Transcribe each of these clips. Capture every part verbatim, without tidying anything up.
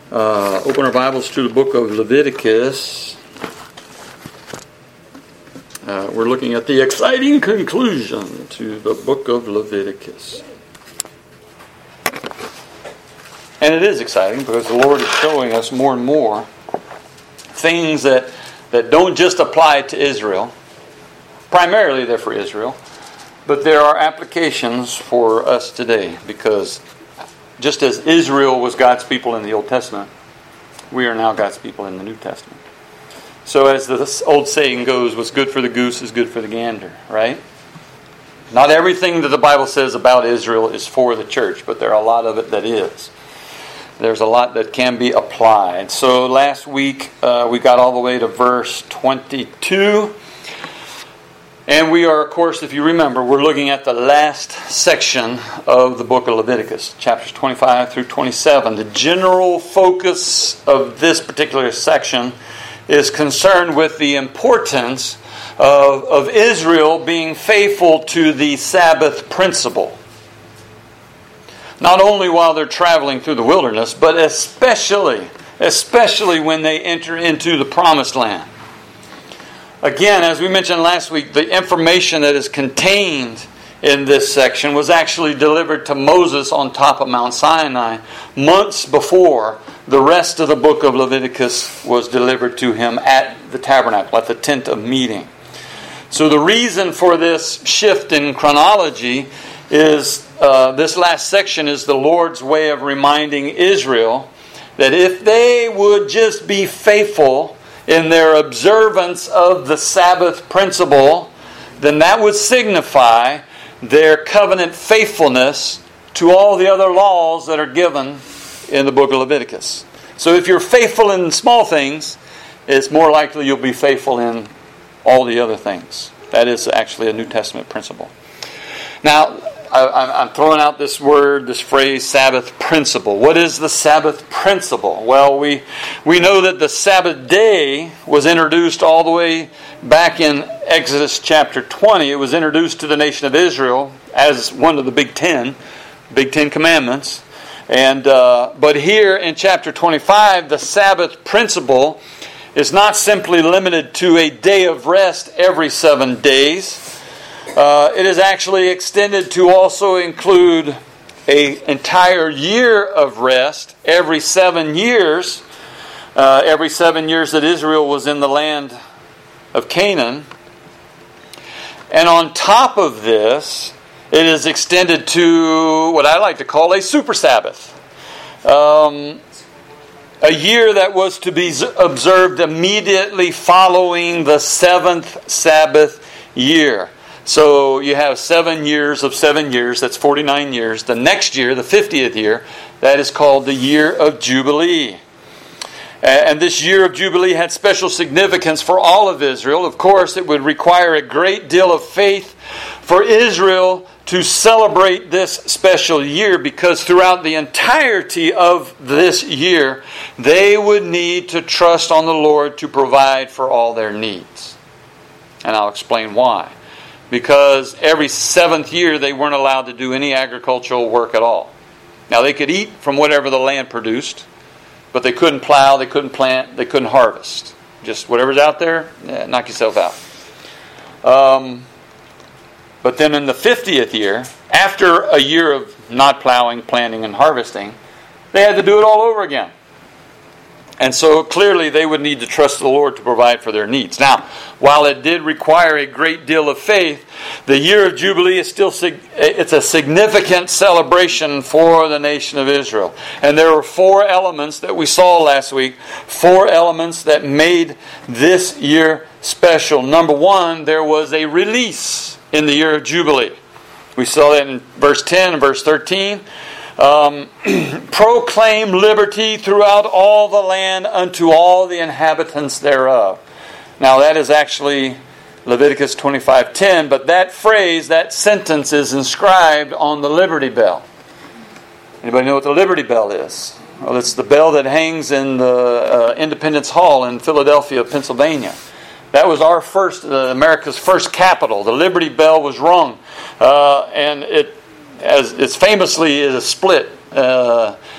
Uh, open our Bibles to the book of Leviticus. Uh, we're looking at the exciting conclusion to the book of Leviticus. And it is exciting because the Lord is showing us more and more things that, that don't just apply to Israel. Primarily they're for Israel. But there are applications for us today because just as Israel was God's people in the Old Testament, we are now God's people in the New Testament. So as the old saying goes, what's good for the goose is good for the gander, right? Not everything that the Bible says about Israel is for the church, but there are a lot of it that is. There's a lot that can be applied. So last week uh, we got all the way to verse twenty-two. And we are, of course, if you remember, we're looking at the last section of the book of Leviticus, chapters twenty-five through twenty-seven. The general focus of this particular section is concerned with the importance of, of Israel being faithful to the Sabbath principle. Not only while they're traveling through the wilderness, but especially, especially when they enter into the promised land. Again, as we mentioned last week, the information that is contained in this section was actually delivered to Moses on top of Mount Sinai months before the rest of the book of Leviticus was delivered to him at the tabernacle, at the tent of meeting. So the reason for this shift in chronology is uh, this last section is the Lord's way of reminding Israel that if they would just be faithful in their observance of the Sabbath principle, then that would signify their covenant faithfulness to all the other laws that are given in the book of Leviticus. So if you're faithful in small things, it's more likely you'll be faithful in all the other things. That is actually a New Testament principle. Now, I'm throwing out this word, this phrase, Sabbath principle. What is the Sabbath principle? Well, we we know that the Sabbath day was introduced all the way back in Exodus chapter twenty. It was introduced to the nation of Israel as one of the Big Ten, Big Ten Commandments. And uh, but here in chapter twenty-five, the Sabbath principle is not simply limited to a day of rest every seven days. Uh, it is actually extended to also include an entire year of rest every seven years. Uh, every seven years that Israel was in the land of Canaan. And on top of this, it is extended to what I like to call a super Sabbath. Um, a year that was to be observed immediately following the seventh Sabbath year. So you have seven years of seven years, that's forty-nine years. The next year, the fiftieth year, that is called the year of Jubilee. And this year of Jubilee had special significance for all of Israel. Of course, it would require a great deal of faith for Israel to celebrate this special year because throughout the entirety of this year, they would need to trust on the Lord to provide for all their needs. And I'll explain why. Because every seventh year they weren't allowed to do any agricultural work at all. Now they could eat from whatever the land produced, but they couldn't plow, they couldn't plant, they couldn't harvest. Just whatever's out there, eh, knock yourself out. Um, but then in the fiftieth year, after a year of not plowing, planting, and harvesting, they had to do it all over again. And so clearly they would need to trust the Lord to provide for their needs. Now, while it did require a great deal of faith, the year of Jubilee is still it's a significant celebration for the nation of Israel. And there were four elements that we saw last week, four elements that made this year special. Number one, there was a release in the year of Jubilee. We saw that in verse ten and verse thirteen. Um, proclaim liberty throughout all the land unto all the inhabitants thereof. Now that is actually Leviticus twenty-five ten, but that phrase, that sentence is inscribed on the Liberty Bell. Anybody know what the Liberty Bell is? Well, it's the bell that hangs in the uh, Independence Hall in Philadelphia, Pennsylvania. That was our first, uh, America's first capital. The Liberty Bell was rung, uh, and it As it's famously is a split uh,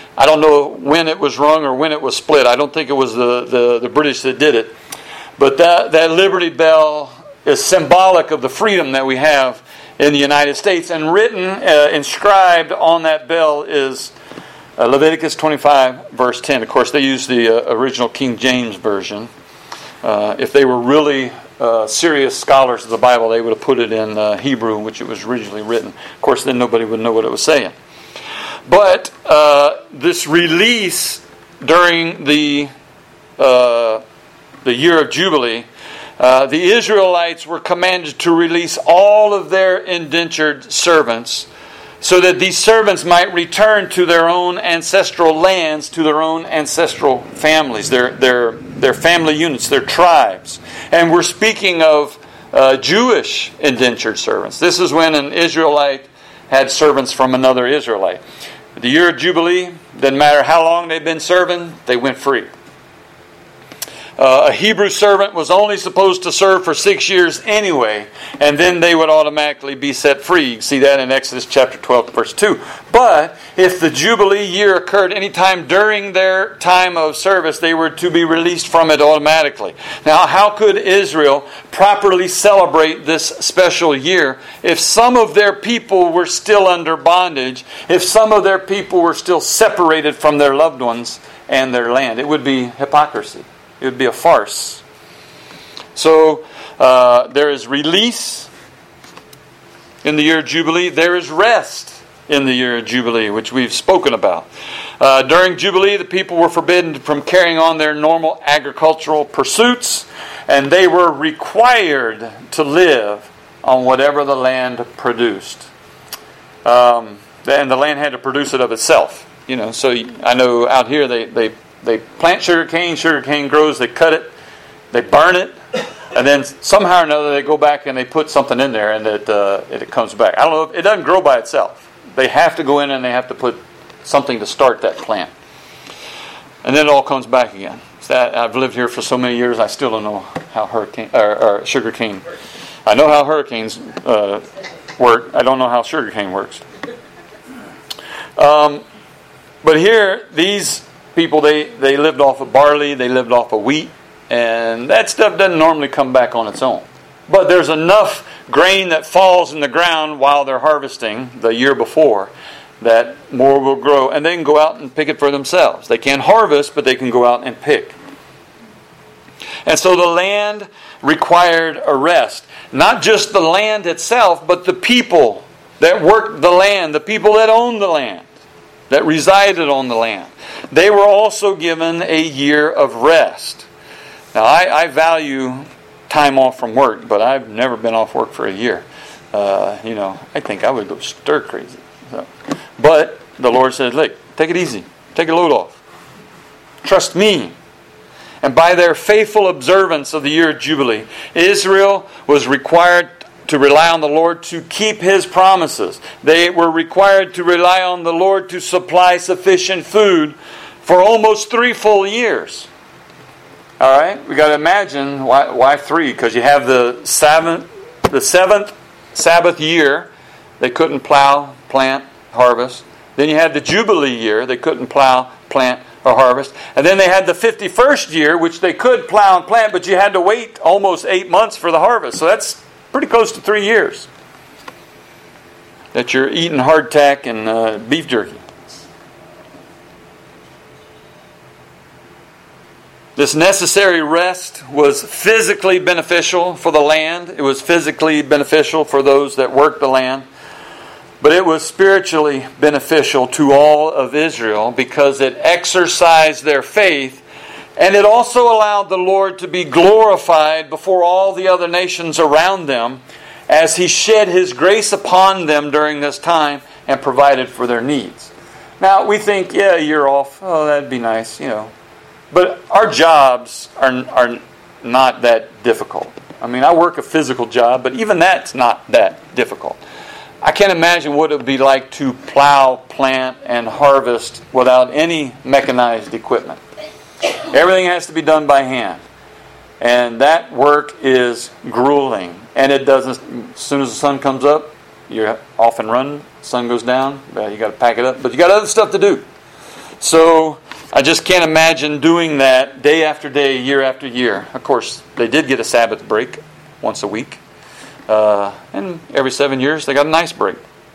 I don't know when it was rung or when it was split. I don't think it was the, the, the British that did it. But that, that Liberty Bell is symbolic of the freedom that we have in the United States. And written, uh, inscribed on that bell is uh, Leviticus twenty-five, verse ten. Of course, they use the uh, original King James Version. Uh, if they were really uh, serious scholars of the Bible, they would have put it in uh, Hebrew, which it was originally written. Of course, then nobody would know what it was saying. But uh, this release during the uh, the year of Jubilee, uh, the Israelites were commanded to release all of their indentured servants so that these servants might return to their own ancestral lands, to their own ancestral families, their their their family units, their tribes. And we're speaking of uh, Jewish indentured servants. This is when an Israelite had servants from another Israelite. The year of Jubilee, doesn't matter how long they've been serving, they went free. Uh, a Hebrew servant was only supposed to serve for six years anyway, and then they would automatically be set free. You can see that in Exodus chapter twelve, verse two. But if the Jubilee year occurred anytime during their time of service, they were to be released from it automatically. Now, how could Israel properly celebrate this special year if some of their people were still under bondage, if some of their people were still separated from their loved ones and their land? It would be hypocrisy. It would be a farce. So uh, there is release in the year of Jubilee. There is rest in the year of Jubilee, which we've spoken about. Uh, during Jubilee, the people were forbidden from carrying on their normal agricultural pursuits, and they were required to live on whatever the land produced. Um, and the land had to produce it of itself. You know, so I know out here they they. They plant sugar cane, sugar cane grows, they cut it, they burn it, and then somehow or another they go back and they put something in there and it, uh, it comes back. I don't know, if, it doesn't grow by itself. They have to go in and they have to put something to start that plant. And then it all comes back again. So that, I've lived here for so many years, I still don't know how hurricane or, or sugar cane. I know how hurricanes uh, work. I don't know how sugar cane works. Um, but here, these people, they, they lived off of barley, they lived off of wheat, and that stuff doesn't normally come back on its own. But there's enough grain that falls in the ground while they're harvesting the year before that more will grow, and they can go out and pick it for themselves. They can't harvest, but they can go out and pick. And so the land required a rest. Not just the land itself, but the people that worked the land, the people that owned the land, that resided on the land. They were also given a year of rest. Now, I, I value time off from work, but I've never been off work for a year. Uh, you know, I think I would go stir crazy. So, but the Lord says, look, take it easy. Take a load off. Trust me. And by their faithful observance of the year of Jubilee, Israel was required to rely on the Lord to keep His promises. They were required to rely on the Lord to supply sufficient food for almost three full years. All right, we got to imagine why, why three? Because you have the seventh, the seventh Sabbath year, they couldn't plow, plant, harvest. Then you had the Jubilee year, they couldn't plow, plant, or harvest. And then they had the fifty-first year, which they could plow and plant, but you had to wait almost eight months for the harvest. So that's pretty close to three years that you're eating hardtack and uh, beef jerky. This necessary rest was physically beneficial for the land. It was physically beneficial for those that worked the land. But it was spiritually beneficial to all of Israel because it exercised their faith, and it also allowed the Lord to be glorified before all the other nations around them as He shed His grace upon them during this time and provided for their needs. Now, we think, yeah, a year off, oh, that'd be nice, you know. But our jobs are, are not that difficult. I mean, I work a physical job, but even that's not that difficult. I can't imagine what it would be like to plow, plant, and harvest without any mechanized equipment. Everything has to be done by hand. And that work is grueling. And it doesn't, as soon as the sun comes up, you're off and running. Sun goes down, well, you got to pack it up. But you got other stuff to do. So I just can't imagine doing that day after day, year after year. Of course, they did get a Sabbath break once a week. Uh, and every seven years, they got a nice break.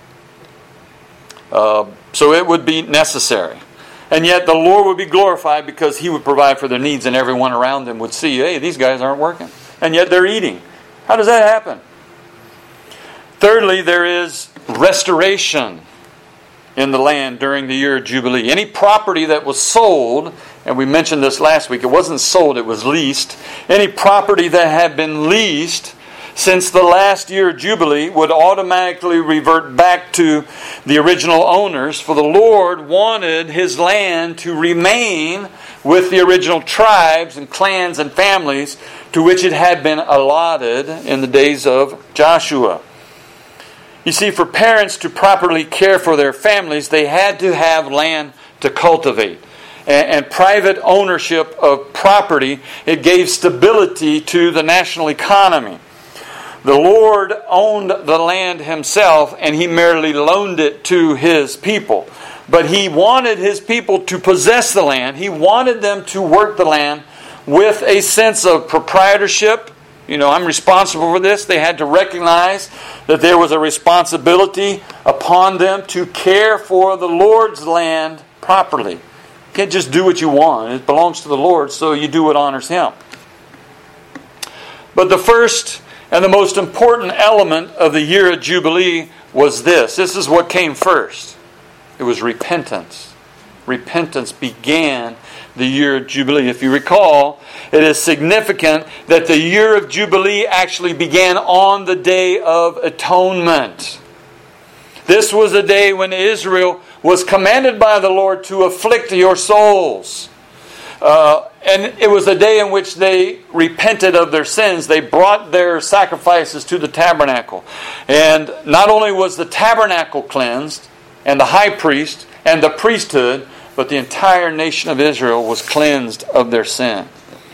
Uh, so it would be necessary. And yet the Lord would be glorified because He would provide for their needs, and everyone around them would see, hey, these guys aren't working. And yet they're eating. How does that happen? Thirdly, there is restoration in the land during the year of Jubilee. Any property that was sold, and we mentioned this last week, it wasn't sold, it was leased. Any property that had been leased since the last year of Jubilee would automatically revert back to the original owners, for the Lord wanted His land to remain with the original tribes and clans and families to which it had been allotted in the days of Joshua. You see, for parents to properly care for their families, they had to have land to cultivate. And, and private ownership of property, it gave stability to the national economy. The Lord owned the land Himself, and He merely loaned it to His people. But He wanted His people to possess the land. He wanted them to work the land with a sense of proprietorship. You know, I'm responsible for this. They had to recognize that there was a responsibility upon them to care for the Lord's land properly. You can't just do what you want. It belongs to the Lord, so you do what honors Him. But the first and the most important element of the year of Jubilee was this. This is what came first. It was repentance. Repentance began the year of Jubilee. If you recall, it is significant that the year of Jubilee actually began on the Day of Atonement. This was a day when Israel was commanded by the Lord to afflict your souls. Uh, and it was a day in which they repented of their sins. They brought their sacrifices to the tabernacle. And not only was the tabernacle cleansed, and the high priest, and the priesthood, but the entire nation of Israel was cleansed of their sin.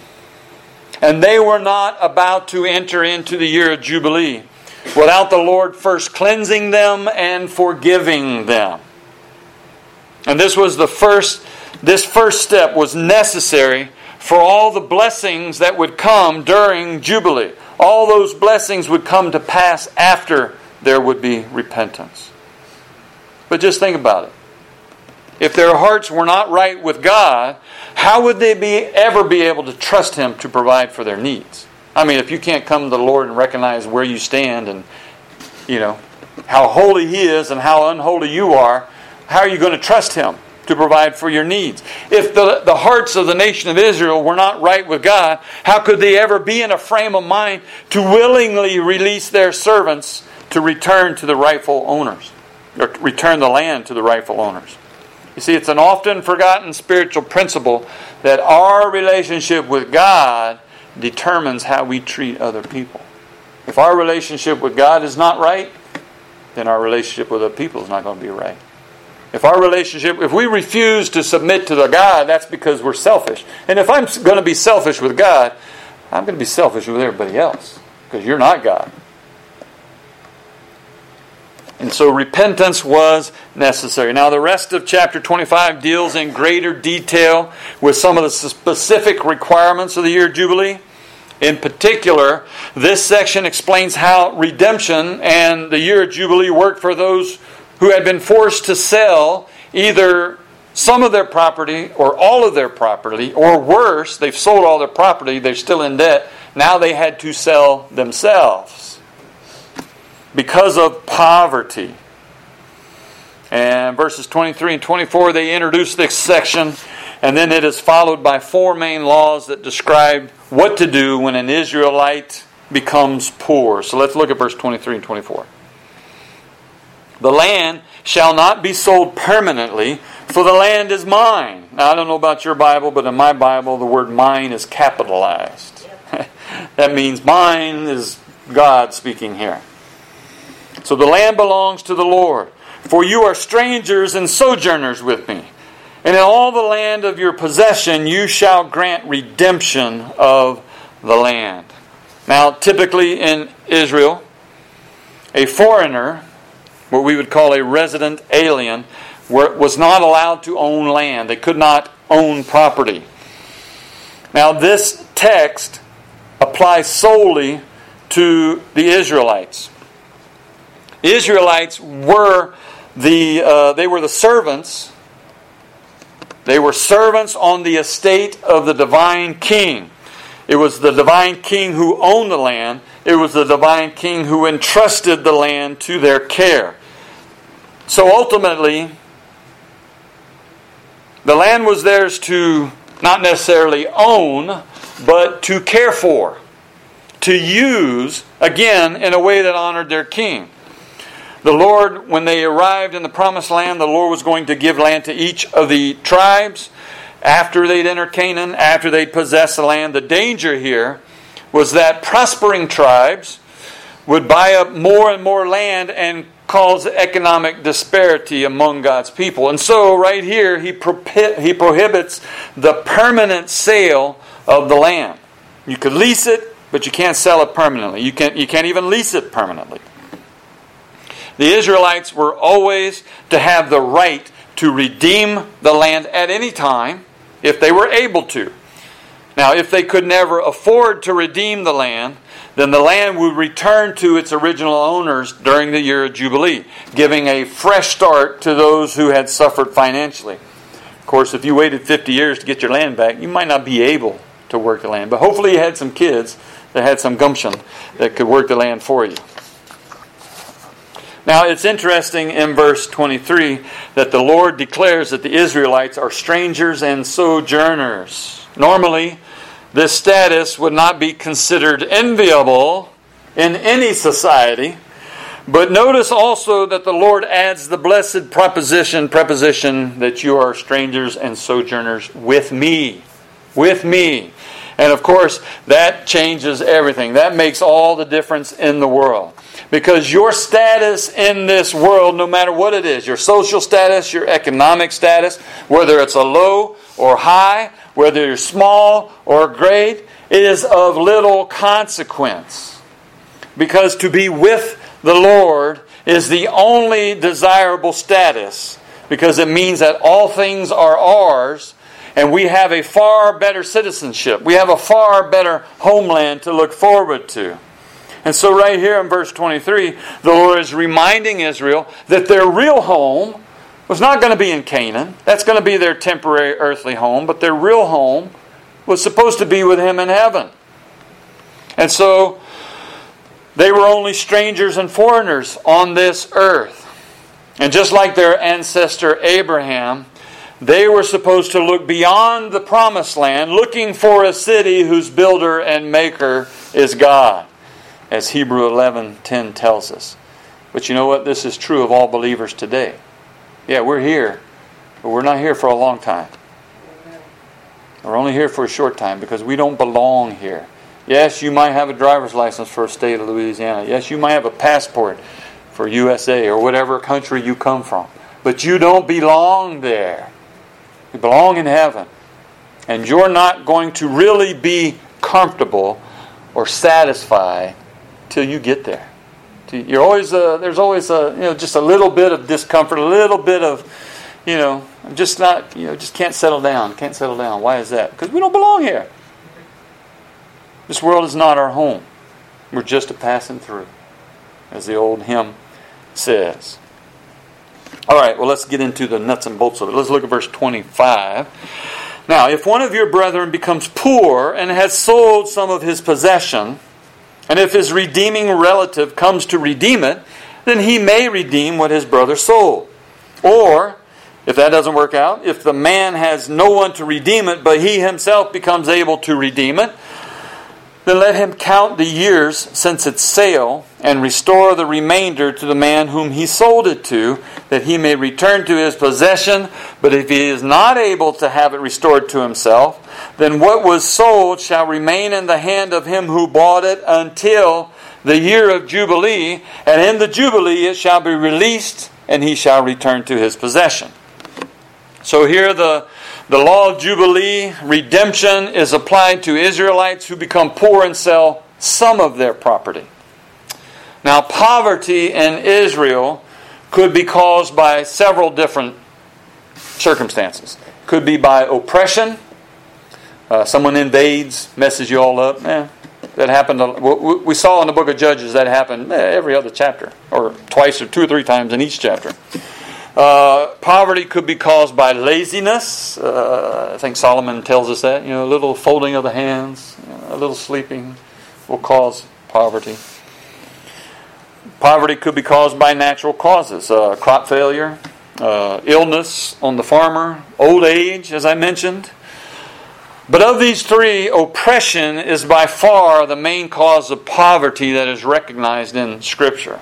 And they were not about to enter into the year of Jubilee without the Lord first cleansing them and forgiving them. And this was the first, this first step was necessary for all the blessings that would come during Jubilee. All those blessings would come to pass after there would be repentance. But just think about it. If their hearts were not right with God, how would they be ever be able to trust Him to provide for their needs? I mean, if you can't come to the Lord and recognize where you stand and, you know, how holy He is and how unholy you are, how are you going to trust Him to provide for your needs? If the, the hearts of the nation of Israel were not right with God, how could they ever be in a frame of mind to willingly release their servants to return to the rightful owners, or return the land to the rightful owners? You see, it's an often forgotten spiritual principle that our relationship with God determines how we treat other people. If our relationship with God is not right, then our relationship with other people is not going to be right. If our relationship, if we refuse to submit to the God, that's because we're selfish. And if I'm going to be selfish with God, I'm going to be selfish with everybody else, because you're not God. And so repentance was necessary. Now the rest of chapter twenty-five deals in greater detail with some of the specific requirements of the year of Jubilee. In particular, this section explains how redemption and the year of Jubilee worked for those who had been forced to sell either some of their property or all of their property, or worse, they've sold all their property, they're still in debt. Now they had to sell themselves because of poverty. And verses twenty-three and twenty-four, they introduce this section, and then it is followed by four main laws that describe what to do when an Israelite becomes poor. So let's look at verse twenty-three and twenty-four. The land shall not be sold permanently, for the land is mine. Now, I don't know about your Bible, but in my Bible, the word mine is capitalized. That means mine is God speaking here. So the land belongs to the Lord. For you are strangers and sojourners with me. And in all the land of your possession you shall grant redemption of the land. Now, typically in Israel, a foreigner, what we would call a resident alien, were, was not allowed to own land. They could not own property. Now this text applies solely to the Israelites. The Israelites were the uh, they were the servants. They were servants on the estate of the divine king. It was the divine king who owned the land. It was the divine king who entrusted the land to their care. So ultimately, the land was theirs to not necessarily own, but to care for, to use, again, in a way that honored their king. The Lord, when they arrived in the promised land, the Lord was going to give land to each of the tribes after they'd entered Canaan, after they'd possessed the land. The danger here was that prospering tribes would buy up more and more land and cause economic disparity among God's people. And so right here, he, prohi- he prohibits the permanent sale of the land. You could lease it, but you can't sell it permanently. You can't, you can't even lease it permanently. The Israelites were always to have the right to redeem the land at any time if they were able to. Now, if they could never afford to redeem the land, then the land would return to its original owners during the year of Jubilee, giving a fresh start to those who had suffered financially. Of course, if you waited fifty years to get your land back, you might not be able to work the land. But hopefully you had some kids that had some gumption that could work the land for you. Now, it's interesting in verse twenty-three that the Lord declares that the Israelites are strangers and sojourners. Normally, this status would not be considered enviable in any society. But notice also that the Lord adds the blessed proposition, preposition that you are strangers and sojourners with me. With me. And of course, that changes everything. That makes all the difference in the world. Because your status in this world, no matter what it is, your social status, your economic status, whether it's a low or high, whether you're small or great, it is of little consequence. Because to be with the Lord is the only desirable status, because it means that all things are ours, and we have a far better citizenship. We have a far better homeland to look forward to. And so right here in verse twenty-three, the Lord is reminding Israel that their real home was not going to be in Canaan. That's going to be their temporary earthly home. But their real home was supposed to be with Him in heaven. And so they were only strangers and foreigners on this earth. And just like their ancestor Abraham, they were supposed to look beyond the promised land, looking for a city whose builder and maker is God, as Hebrews eleven ten tells us. But you know what? This is true of all believers today. Yeah, we're here, but we're not here for a long time. We're only here for a short time because we don't belong here. Yes, you might have a driver's license for a state of Louisiana. Yes, you might have a passport for U S A or whatever country you come from. But you don't belong there. You belong in heaven. And you're not going to really be comfortable or satisfied till you get there. You're always uh, there's always a you know just a little bit of discomfort, a little bit of you know I'm just not you know just can't settle down, can't settle down. Why is that? Because we don't belong here. This world is not our home. We're just a passing through, as the old hymn says. All right, well, let's get into the nuts and bolts of it. Let's look at verse twenty-five. Now, if one of your brethren becomes poor and has sold some of his possession, and if his redeeming relative comes to redeem it, then he may redeem what his brother sold. Or, if that doesn't work out, if the man has no one to redeem it, but he himself becomes able to redeem it, then let him count the years since its sale and restore the remainder to the man whom he sold it to, that he may return to his possession. But if he is not able to have it restored to himself, then what was sold shall remain in the hand of him who bought it until the year of Jubilee, and in the Jubilee it shall be released, and he shall return to his possession. So here the The law of Jubilee, redemption, is applied to Israelites who become poor and sell some of their property. Now, poverty in Israel could be caused by several different circumstances. Could be by oppression. Uh, someone invades, messes you all up. Eh, that happened. We saw in the book of Judges that happened every other chapter, or twice or two or three times in each chapter. Uh, poverty could be caused by laziness. Uh, I think Solomon tells us that. You know, a little folding of the hands, you know, a little sleeping will cause poverty. Poverty could be caused by natural causes. Uh, crop failure, uh, illness on the farmer, old age, as I mentioned. But of these three, oppression is by far the main cause of poverty that is recognized in Scripture.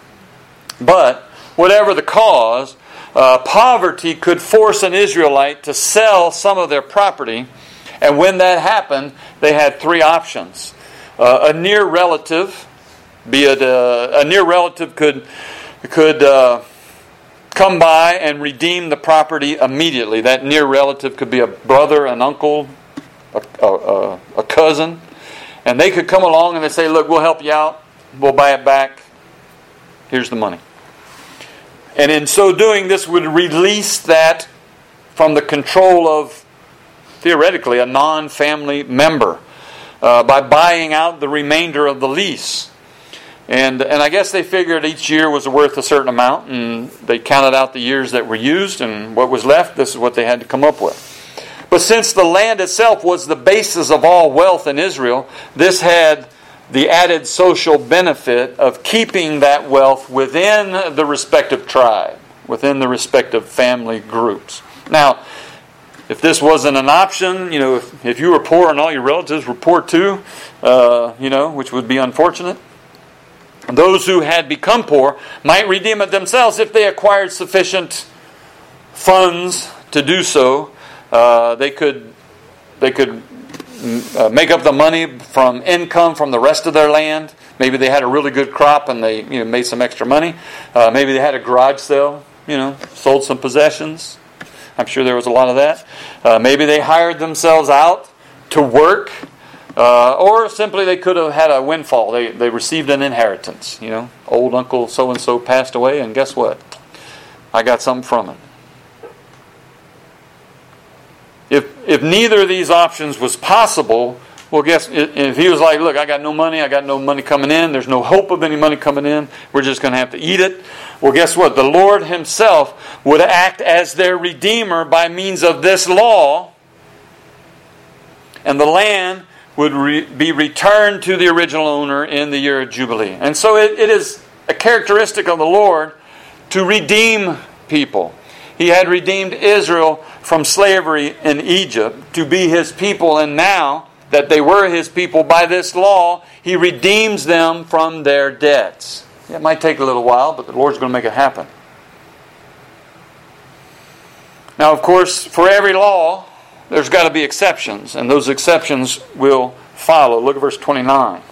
But whatever the cause, uh, poverty could force an Israelite to sell some of their property. And when that happened, they had three options. Uh, a near relative, be it a, a near relative could, could uh, come by and redeem the property immediately. That near relative could be a brother, an uncle, a, a, a cousin. And they could come along and they say, look, we'll help you out. We'll buy it back. Here's the money. And in so doing, this would release that from the control of, theoretically, a non-family member uh, by buying out the remainder of the lease. And and I guess they figured each year was worth a certain amount, and they counted out the years that were used, and what was left, this is what they had to come up with. But since the land itself was the basis of all wealth in Israel, this had the added social benefit of keeping that wealth within the respective tribe, within the respective family groups. Now, if this wasn't an option, you know, if, if you were poor and all your relatives were poor too, uh, you know, which would be unfortunate, those who had become poor might redeem it themselves if they acquired sufficient funds to do so. Uh, they could, they could uh, make up the money from income from the rest of their land. Maybe they had a really good crop and they, you know, made some extra money. Uh, maybe they had a garage sale, you know, sold some possessions. I'm sure there was a lot of that. Uh, maybe they hired themselves out to work. Uh, or simply they could have had a windfall. They they received an inheritance. You know, old Uncle so-and-so passed away, and guess what? I got something from it. If if neither of these options was possible, well, guess if he was like, look, I got no money, I got no money coming in, there's no hope of any money coming in, we're just going to have to eat it. Well, guess what? The Lord Himself would act as their Redeemer by means of this law, and the land would re- be returned to the original owner in the year of Jubilee. And so it, it is a characteristic of the Lord to redeem people. He had redeemed Israel from slavery in Egypt to be His people, and now that they were His people by this law, He redeems them from their debts. It might take a little while, but the Lord's going to make it happen. Now, of course, for every law, there's got to be exceptions, and those exceptions will follow. Look at verse twenty-nine.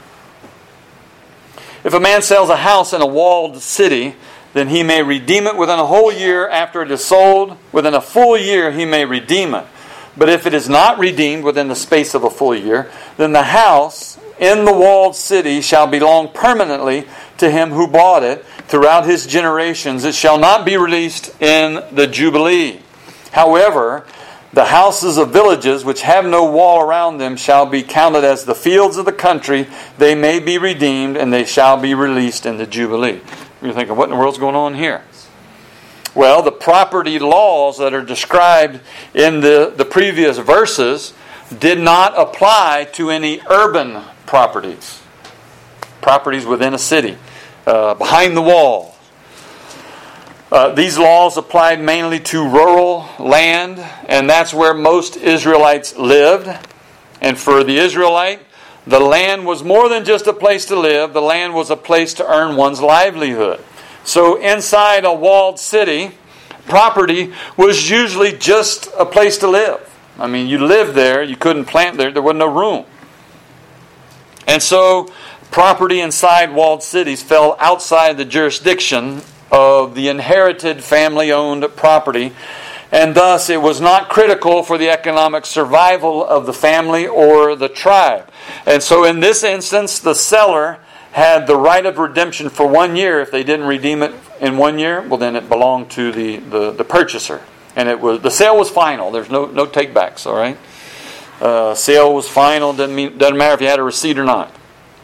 If a man sells a house in a walled city, then he may redeem it within a whole year after it is sold. Within a full year he may redeem it. But if it is not redeemed within the space of a full year, then the house in the walled city shall belong permanently to him who bought it throughout his generations. It shall not be released in the Jubilee. However, the houses of villages which have no wall around them shall be counted as the fields of the country. They may be redeemed, and they shall be released in the Jubilee. You're thinking, what in the world's going on here? Well, the property laws that are described in the, the previous verses did not apply to any urban properties. Properties within a city, uh, behind the wall. Uh, these laws applied mainly to rural land, and that's where most Israelites lived. And for the Israelite, the land was more than just a place to live. The land was a place to earn one's livelihood. So inside a walled city, property was usually just a place to live. I mean, you lived there, you couldn't plant there, there wasn't no room. And so property inside walled cities fell outside the jurisdiction of the inherited family-owned property, and thus it was not critical for the economic survival of the family or the tribe. And so in this instance, the seller had the right of redemption for one year. If they didn't redeem it in one year, well then it belonged to the, the, the purchaser. And it was the sale was final. There's no no takebacks, all right? Uh, sale was final. Doesn't mean doesn't matter if you had a receipt or not.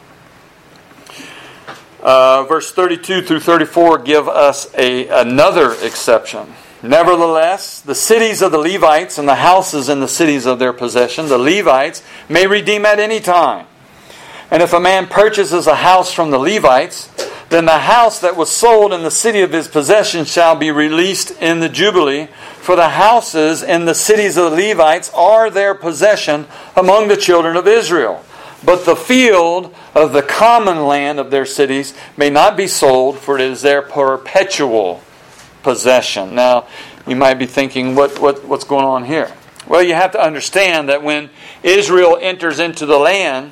Uh, verse thirty-two through thirty-four give us a another exception. Nevertheless, the cities of the Levites and the houses in the cities of their possession, the Levites may redeem at any time. And if a man purchases a house from the Levites, then the house that was sold in the city of his possession shall be released in the Jubilee, for the houses in the cities of the Levites are their possession among the children of Israel. But the field of the common land of their cities may not be sold, for it is their perpetual possession. Now, you might be thinking, what, what what's going on here? Well, you have to understand that when Israel enters into the land,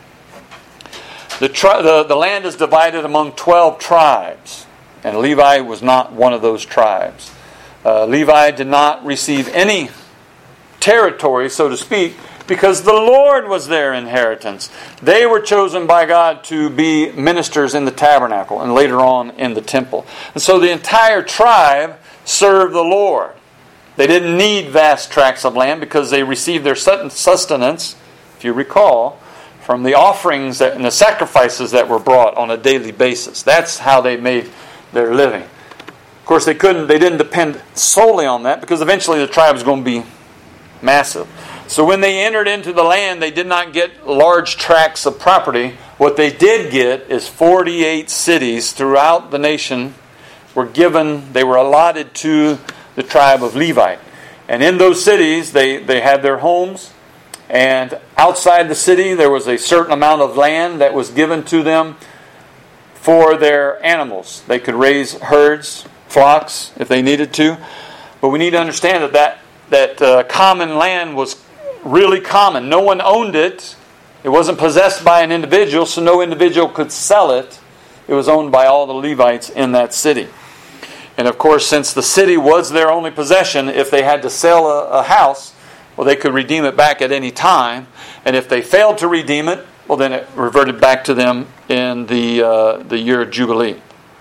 the, tri- the, the land is divided among twelve tribes. And Levi was not one of those tribes. Uh, Levi did not receive any territory, so to speak, because the Lord was their inheritance. They were chosen by God to be ministers in the tabernacle and later on in the temple. And so the entire tribe served the Lord. They didn't need vast tracts of land because they received their sustenance, if you recall, from the offerings that, and the sacrifices that were brought on a daily basis. That's how they made their living. Of course, they couldn't. They didn't depend solely on that because eventually the tribe was going to be massive. So when they entered into the land, they did not get large tracts of property. What they did get is forty-eight cities throughout the nation were given, they were allotted to the tribe of Levi. And in those cities, they, they had their homes. And outside the city, there was a certain amount of land that was given to them for their animals. They could raise herds, flocks, if they needed to. But we need to understand that that, that uh, common land was really common. No one owned it. It wasn't possessed by an individual, so no individual could sell it. It was owned by all the Levites in that city. And of course, since the city was their only possession, if they had to sell a, a house, well, they could redeem it back at any time. And if they failed to redeem it, well, then it reverted back to them in the uh, the year of Jubilee.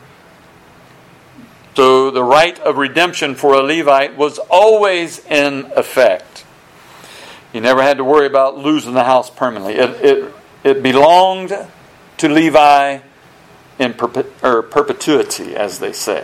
So the right of redemption for a Levite was always in effect. You never had to worry about losing the house permanently. It it, it belonged to Levi in perpet- or perpetuity, as they say.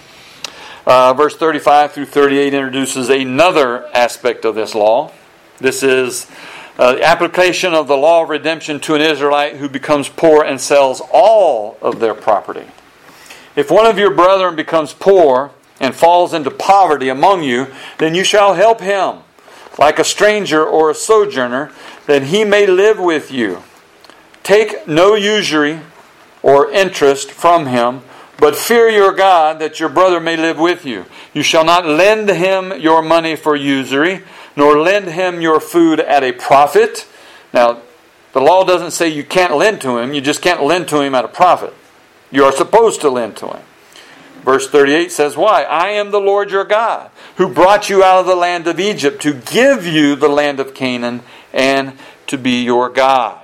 Uh, verse thirty-five through thirty-eight introduces another aspect of this law. This is uh, the application of the law of redemption to an Israelite who becomes poor and sells all of their property. If one of your brethren becomes poor and falls into poverty among you, then you shall help him, like a stranger or a sojourner, that he may live with you. Take no usury or interest from him, but fear your God, that your brother may live with you. You shall not lend him your money for usury, nor lend him your food at a profit. Now, the law doesn't say you can't lend to him. You just can't lend to him at a profit. You are supposed to lend to him. Verse thirty-eight says, why? I am the Lord your God, who brought you out of the land of Egypt to give you the land of Canaan and to be your God.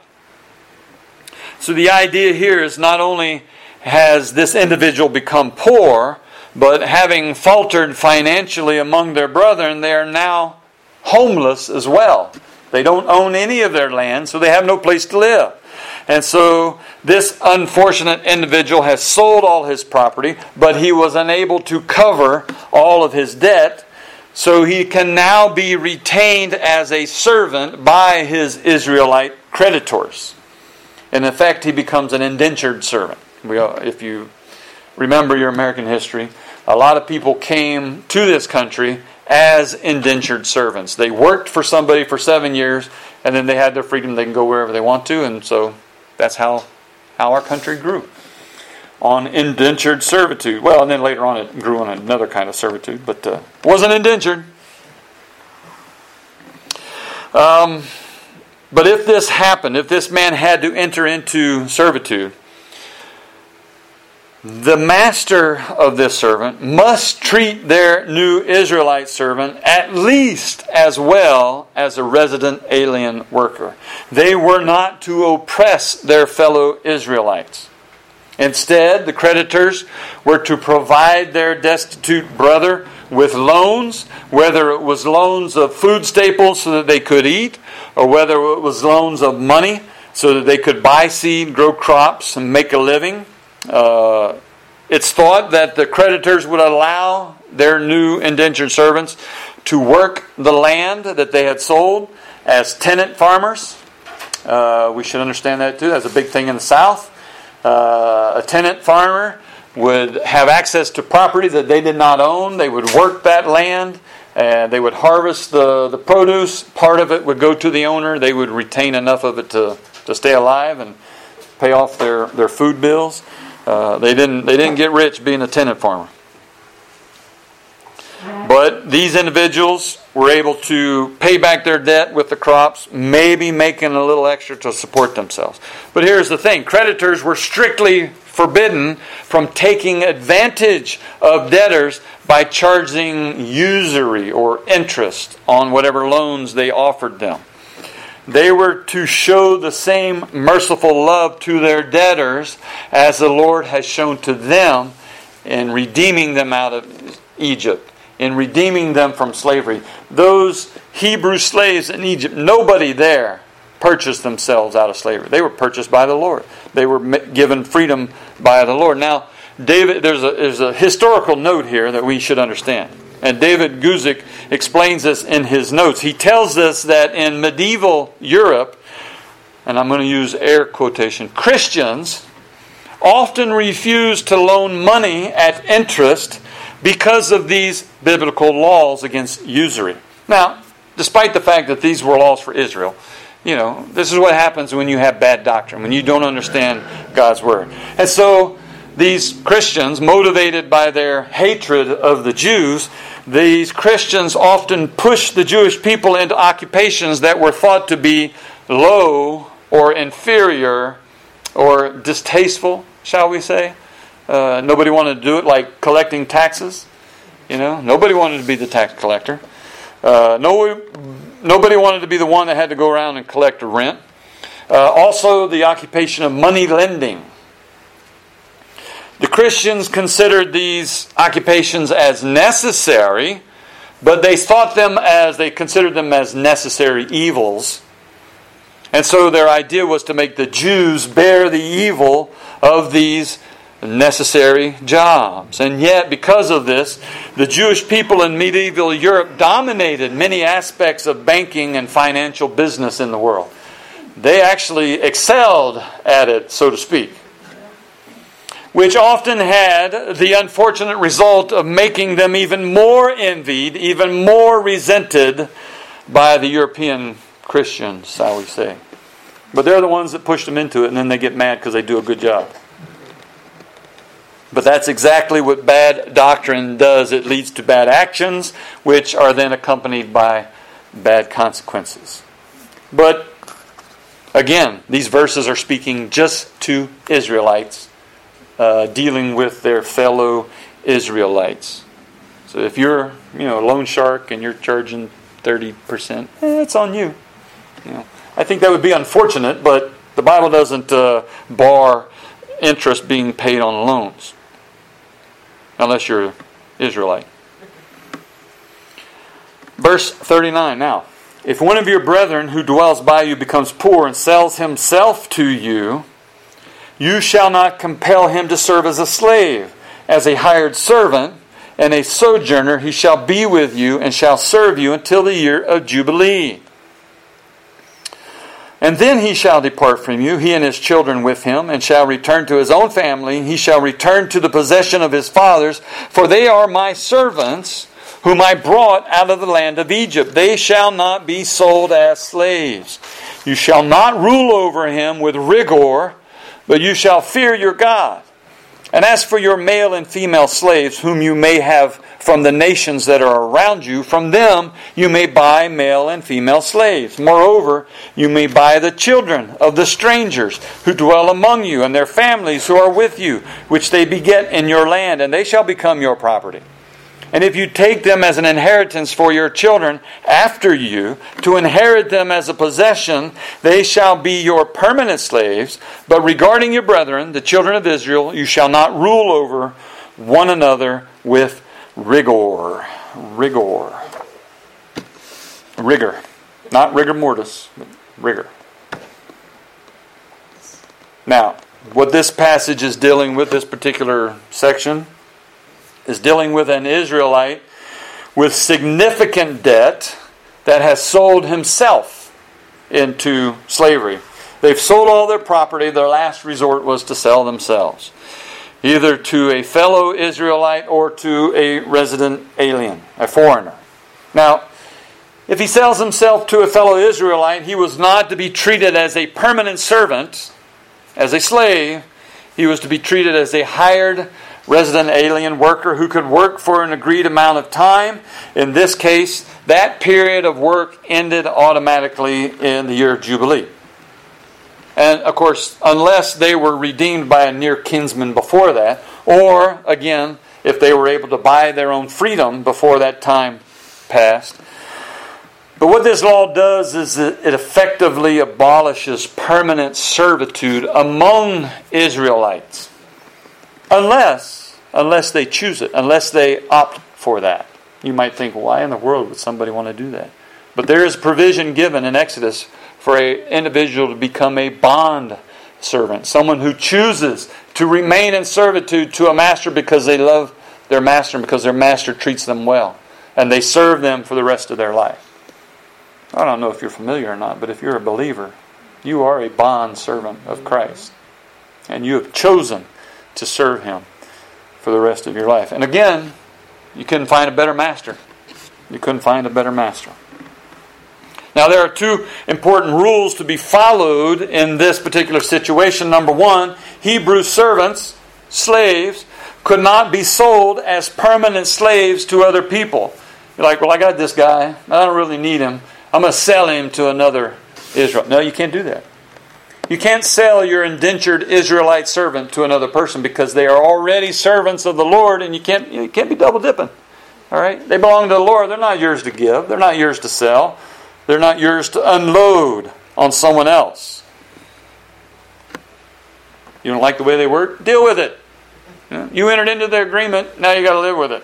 So the idea here is not only has this individual become poor, but having faltered financially among their brethren, they are now homeless as well. They don't own any of their land, so they have no place to live. And so this unfortunate individual has sold all his property, but he was unable to cover all of his debt, so he can now be retained as a servant by his Israelite creditors. In effect, he becomes an indentured servant. We, if you remember your American history, a lot of people came to this country as indentured servants. They worked for somebody for seven years, and then they had their freedom. They can go wherever they want to, and so that's how, how our country grew, on indentured servitude. Well, and then later on it grew on another kind of servitude, but uh, wasn't indentured. Um, but if this happened, if this man had to enter into servitude, the master of this servant must treat their new Israelite servant at least as well as a resident alien worker. They were not to oppress their fellow Israelites. Instead, the creditors were to provide their destitute brother with loans, whether it was loans of food staples so that they could eat, or whether it was loans of money so that they could buy seed, grow crops, and make a living. Uh, it's thought that the creditors would allow their new indentured servants to work the land that they had sold as tenant farmers. Uh, we should understand that too. That's a big thing in the South. Uh, a tenant farmer would have access to property that they did not own. They would work that land, and they would harvest the, the produce. Part of it would go to the owner. They would retain enough of it to, to stay alive and pay off their, their food bills. Uh, they didn't they didn't get rich being a tenant farmer. But these individuals were able to pay back their debt with the crops, maybe making a little extra to support themselves. But here's the thing. Creditors were strictly forbidden from taking advantage of debtors by charging usury or interest on whatever loans they offered them. They were to show the same merciful love to their debtors as the Lord has shown to them in redeeming them out of Egypt, in redeeming them from slavery. Those Hebrew slaves in Egypt, nobody there purchased themselves out of slavery. They were purchased by the Lord. They were given freedom by the Lord. Now, David, there's a, there's a historical note here that we should understand. And David Guzik explains this in his notes. He tells us that in medieval Europe, and I'm going to use air quotation, Christians often refused to loan money at interest because of these biblical laws against usury. Now, despite the fact that these were laws for Israel, you know, this is what happens when you have bad doctrine, when you don't understand God's Word. And so these Christians, motivated by their hatred of the Jews, these Christians often pushed the Jewish people into occupations that were thought to be low or inferior or distasteful, shall we say. Uh, nobody wanted to do it, like collecting taxes. You know, nobody wanted to be the tax collector. Uh, no, nobody wanted to be the one that had to go around and collect the rent. Uh, also, the occupation of money lending. The Christians considered these occupations as necessary, but they thought them as, they considered them as necessary evils. And so their idea was to make the Jews bear the evil of these necessary jobs. And yet, because of this, the Jewish people in medieval Europe dominated many aspects of banking and financial business in the world. They actually excelled at it, so to speak, which often had the unfortunate result of making them even more envied, even more resented by the European Christians, shall we say. But they're the ones that push them into it, and then they get mad because they do a good job. But that's exactly what bad doctrine does. It leads to bad actions, which are then accompanied by bad consequences. But again, these verses are speaking just to Israelites, uh, dealing with their fellow Israelites. So if you're, you know, a loan shark and you're charging thirty percent, eh, it's on you. You know, I think that would be unfortunate, but the Bible doesn't uh, bar interest being paid on loans, unless you're an Israelite. Verse thirty-nine, now, if one of your brethren who dwells by you becomes poor and sells himself to you, you shall not compel him to serve as a slave. As a hired servant and a sojourner, he shall be with you and shall serve you until the year of Jubilee. And then he shall depart from you, he and his children with him, and shall return to his own family. He shall return to the possession of his fathers, for they are my servants, whom I brought out of the land of Egypt. They shall not be sold as slaves. You shall not rule over him with rigor, but you shall fear your God. And as for your male and female slaves, whom you may have from the nations that are around you, from them you may buy male and female slaves. Moreover, you may buy the children of the strangers who dwell among you, and their families who are with you, which they beget in your land, and they shall become your property. And if you take them as an inheritance for your children after you, to inherit them as a possession, they shall be your permanent slaves. But regarding your brethren, the children of Israel, you shall not rule over one another with rigor. Rigor. Rigor. Not rigor mortis, but rigor. Now, what this passage is dealing with, this particular section, is dealing with an Israelite with significant debt that has sold himself into slavery. They've sold all their property. Their last resort was to sell themselves, either to a fellow Israelite or to a resident alien, a foreigner. Now, if he sells himself to a fellow Israelite, he was not to be treated as a permanent servant, as a slave. He was to be treated as a hired resident alien worker who could work for an agreed amount of time. In this case, that period of work ended automatically in the year of Jubilee. And of course, unless they were redeemed by a near kinsman before that, or again, if they were able to buy their own freedom before that time passed. But what this law does is it effectively abolishes permanent servitude among Israelites. Unless, unless they choose it, unless they opt for that. You might think, why in the world would somebody want to do that? But there is provision given in Exodus for an individual to become a bond servant. Someone who chooses to remain in servitude to a master because they love their master and because their master treats them well. And they serve them for the rest of their life. I don't know if you're familiar or not, but if you're a believer, you are a bond servant of Christ. And you have chosen to serve Him for the rest of your life. And again, you couldn't find a better master. You couldn't find a better master. Now, there are two important rules to be followed in this particular situation. Number one, Hebrew servants, slaves, could not be sold as permanent slaves to other people. You're like, well, I got this guy. I don't really need him. I'm going to sell him to another Israel. No, you can't do that. You can't sell your indentured Israelite servant to another person because they are already servants of the Lord, and you can't you can't be double dipping. All right? They belong to the Lord. They're not yours to give. They're not yours to sell. They're not yours to unload on someone else. You don't like the way they work? Deal with it. You entered into the agreement. Now you got to live with it.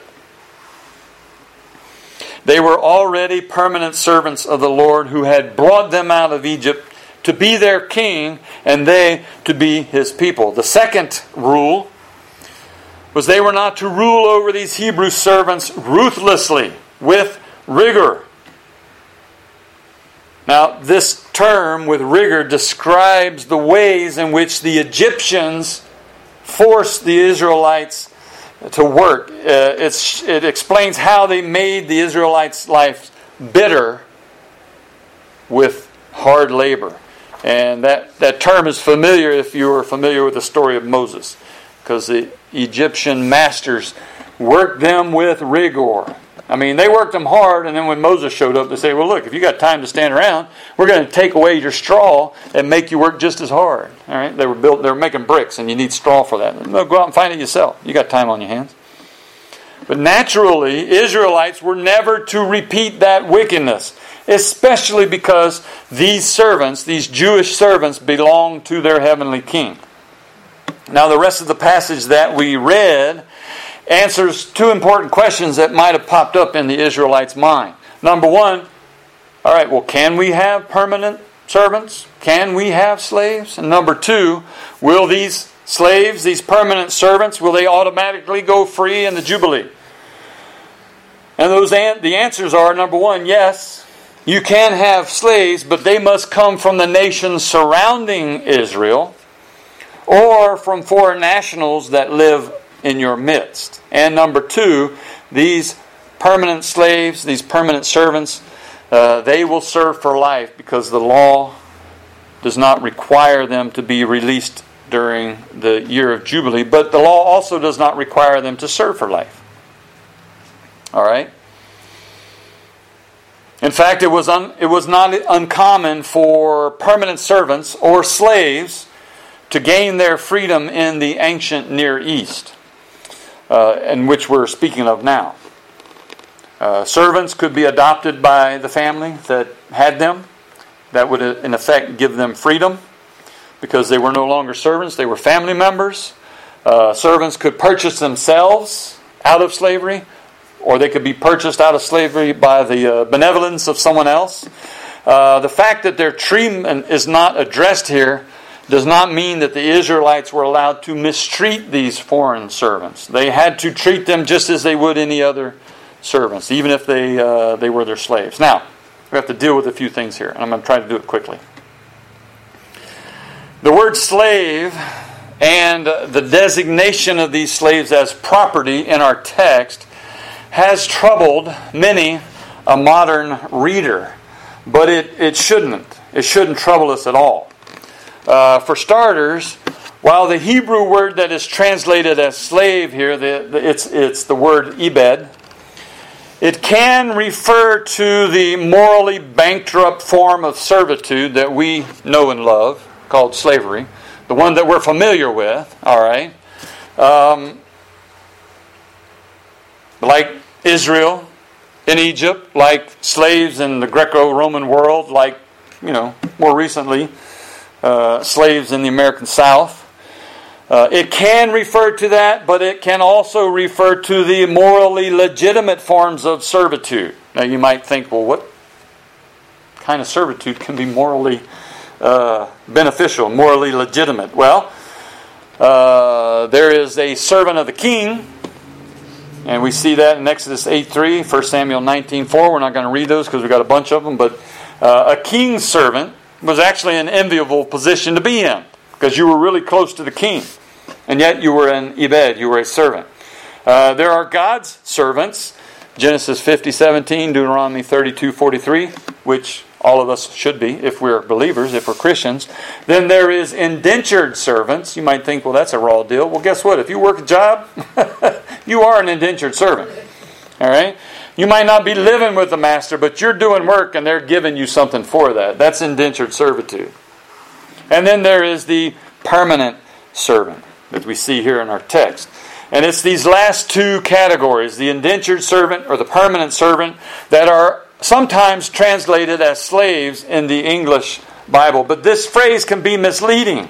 They were already permanent servants of the Lord who had brought them out of Egypt to be their king and they to be His people. The second rule was they were not to rule over these Hebrew servants ruthlessly, with rigor. Now, this term, with rigor, describes the ways in which the Egyptians forced the Israelites to work. Uh, it's, it explains how they made the Israelites' life bitter with hard labor. And that, that term is familiar if you are familiar with the story of Moses. Because the Egyptian masters worked them with rigor. I mean, they worked them hard, and then when Moses showed up, they say, well, look, if you got time to stand around, we're going to take away your straw and make you work just as hard. All right? They were built. They were making bricks, and you need straw for that. No, go out and find it yourself. You got time on your hands. But naturally, Israelites were never to repeat that wickedness, especially because these servants, these Jewish servants, belonged to their heavenly king. Now, the rest of the passage that we read answers two important questions that might have popped up in the Israelites' mind. Number one, all right, well, can we have permanent servants? Can we have slaves? And number two, will these slaves, these permanent servants, will they automatically go free in the Jubilee? And those an- the answers are, number one, yes, you can have slaves, but they must come from the nations surrounding Israel or from foreign nationals that live in your midst. And number two, these permanent slaves, these permanent servants, uh, they will serve for life because the law does not require them to be released during the year of Jubilee, but the law also does not require them to serve for life. All right? In fact, it was un, it was not uncommon for permanent servants or slaves to gain their freedom in the ancient Near East, uh, in which we're speaking of now. Uh, servants could be adopted by the family that had them. That would, in effect, give them freedom because they were no longer servants. They were family members. Uh, servants could purchase themselves out of slavery. or they could be purchased out of slavery by the uh, benevolence of someone else. Uh, the fact that their treatment is not addressed here does not mean that the Israelites were allowed to mistreat these foreign servants. They had to treat them just as they would any other servants, even if they uh, they were their slaves. Now, we have to deal with a few things here, and I'm going to try to do it quickly. The word slave and the designation of these slaves as property in our text has troubled many a modern reader, but it, it shouldn't. It shouldn't trouble us at all. Uh, for starters, while the Hebrew word that is translated as slave here, the, the, it's, it's the word ebed, it can refer to the morally bankrupt form of servitude that we know and love, called slavery, the one that we're familiar with, all right? Um, like Israel in Egypt, like slaves in the Greco-Roman world, like, you know, more recently, uh, slaves in the American South. Uh, it can refer to that, but it can also refer to the morally legitimate forms of servitude. Now you might think, well, what kind of servitude can be morally uh, beneficial, morally legitimate? Well, uh, there is a servant of the king, and we see that in Exodus eight three, First Samuel nineteen four. We're not going to read those because we've got a bunch of them, but uh, a king's servant was actually an enviable position to be in because you were really close to the king. And yet you were an Ebed, you were a servant. Uh, there are God's servants, Genesis fifty seventeen, Deuteronomy thirty-two forty-three, which all of us should be if we're believers, if we're Christians. Then there is indentured servants. You might think, well, that's a raw deal. Well, guess what? If you work a job, you are an indentured servant. All right? You might not be living with the master, but you're doing work and they're giving you something for that. That's indentured servitude. And then there is the permanent servant that we see here in our text. And it's these last two categories, the indentured servant or the permanent servant, that are sometimes translated as slaves in the English Bible. But this phrase can be misleading.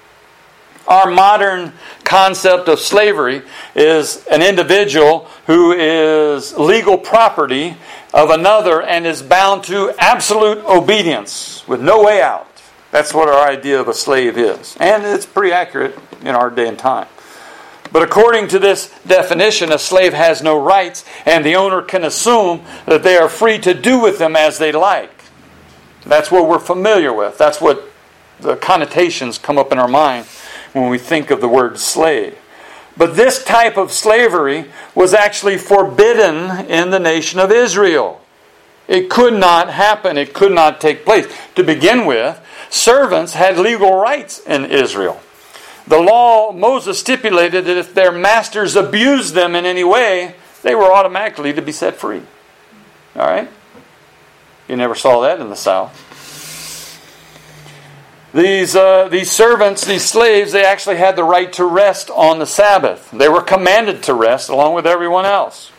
Our modern concept of slavery is an individual who is legal property of another and is bound to absolute obedience with no way out. That's what our idea of a slave is. And it's pretty accurate in our day and time. But according to this definition, a slave has no rights, and the owner can assume that they are free to do with them as they like. That's what we're familiar with. That's what the connotations come up in our mind when we think of the word slave. But this type of slavery was actually forbidden in the nation of Israel. It could not happen. It could not take place. To begin with, servants had legal rights in Israel. The law, Moses stipulated that if their masters abused them in any way, they were automatically to be set free. All right? You never saw that in the South. These, uh, these servants, these slaves, they actually had the right to rest on the Sabbath. They were commanded to rest along with everyone else.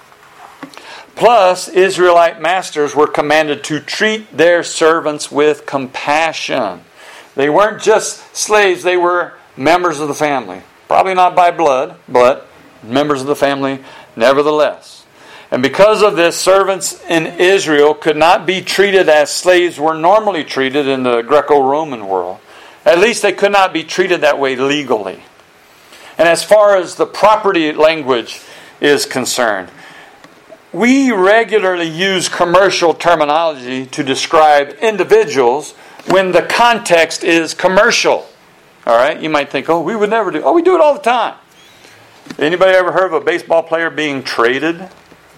Plus, Israelite masters were commanded to treat their servants with compassion. They weren't just slaves, they were members of the family. Probably not by blood, but members of the family nevertheless. And because of this, servants in Israel could not be treated as slaves were normally treated in the Greco-Roman world. At least they could not be treated that way legally. And as far as the property language is concerned, we regularly use commercial terminology to describe individuals when the context is commercial. All right? You might think, oh, we would never do. Oh, we do it all the time. Anybody ever heard of a baseball player being traded?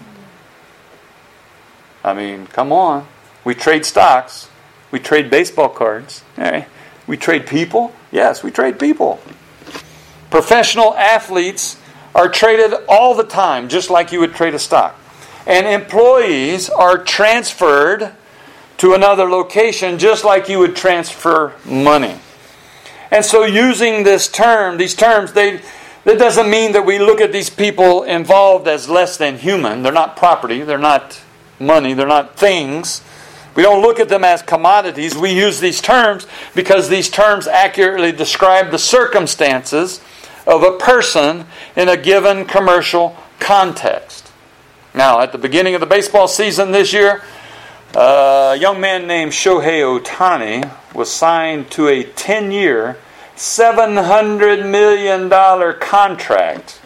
I mean, come on. We trade stocks. We trade baseball cards. All right? We trade people. Yes, we trade people. Professional athletes are traded all the time, just like you would trade a stock. And employees are transferred to another location just like you would transfer money. And so using this term, these terms, they that doesn't mean that we look at these people involved as less than human. They're not property, they're not money, they're not things. We don't look at them as commodities. We use these terms because these terms accurately describe the circumstances of a person in a given commercial context. Now, at the beginning of the baseball season this year, a young man named Shohei Ohtani was signed to a ten-year, seven hundred million dollars contract.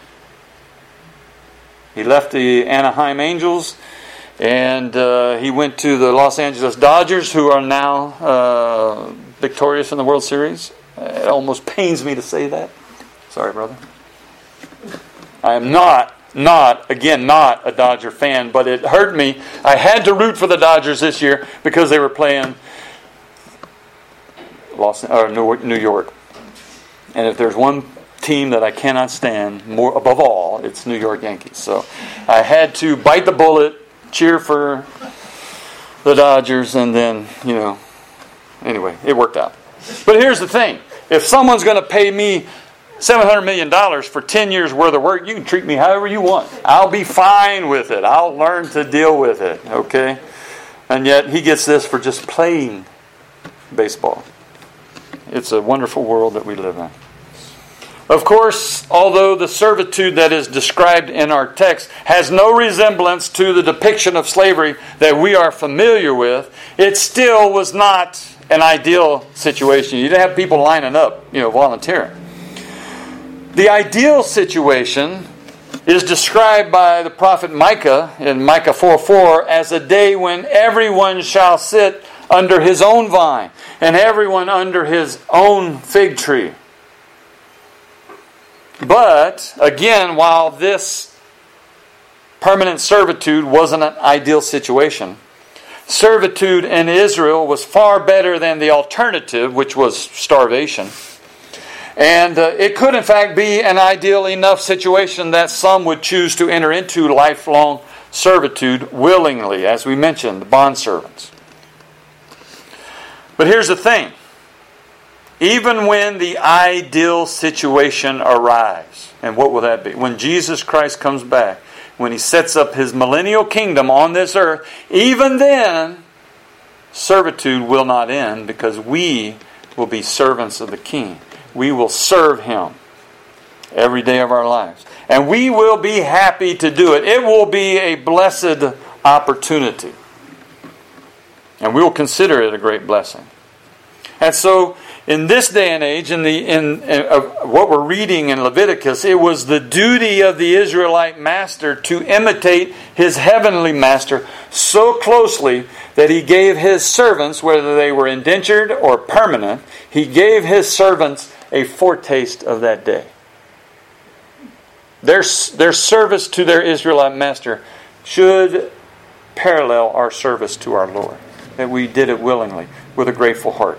He left the Anaheim Angels, and uh, he went to the Los Angeles Dodgers, who are now uh, victorious in the World Series. It almost pains me to say that. Sorry, brother. I am not, not, again, not a Dodger fan, but it hurt me. I had to root for the Dodgers this year because they were playing Los, or New York. And if there's one team that I cannot stand more above all, it's New York Yankees. So I had to bite the bullet, cheer for the Dodgers, and then, you know, anyway, it worked out. But here's the thing. If someone's going to pay me seven hundred million dollars for ten years worth of work, you can treat me however you want. I'll be fine with it. I'll learn to deal with it, okay? And yet he gets this for just playing baseball. It's a wonderful world that we live in. Of course, although the servitude that is described in our text has no resemblance to the depiction of slavery that we are familiar with, it still was not an ideal situation. You didn't have people lining up, you know, volunteering. The ideal situation is described by the prophet Micah in Micah four four as a day when everyone shall sit under his own vine and everyone under his own fig tree. But, again, while this permanent servitude wasn't an ideal situation, servitude in Israel was far better than the alternative, which was starvation. And uh, it could, in fact, be an ideal enough situation that some would choose to enter into lifelong servitude willingly, as we mentioned, the bondservants. But here's the thing. Even when the ideal situation arrives, and what will that be? When Jesus Christ comes back, when He sets up His millennial kingdom on this earth, even then, servitude will not end because we will be servants of the King. We will serve Him every day of our lives. And we will be happy to do it. It will be a blessed opportunity. And we will consider it a great blessing. And so, in this day and age, in the in, in uh, what we're reading in Leviticus, it was the duty of the Israelite master to imitate his heavenly master so closely that he gave his servants, whether they were indentured or permanent, he gave his servants a foretaste of that day. Their, their service to their Israelite master should parallel our service to our Lord, that we did it willingly with a grateful heart.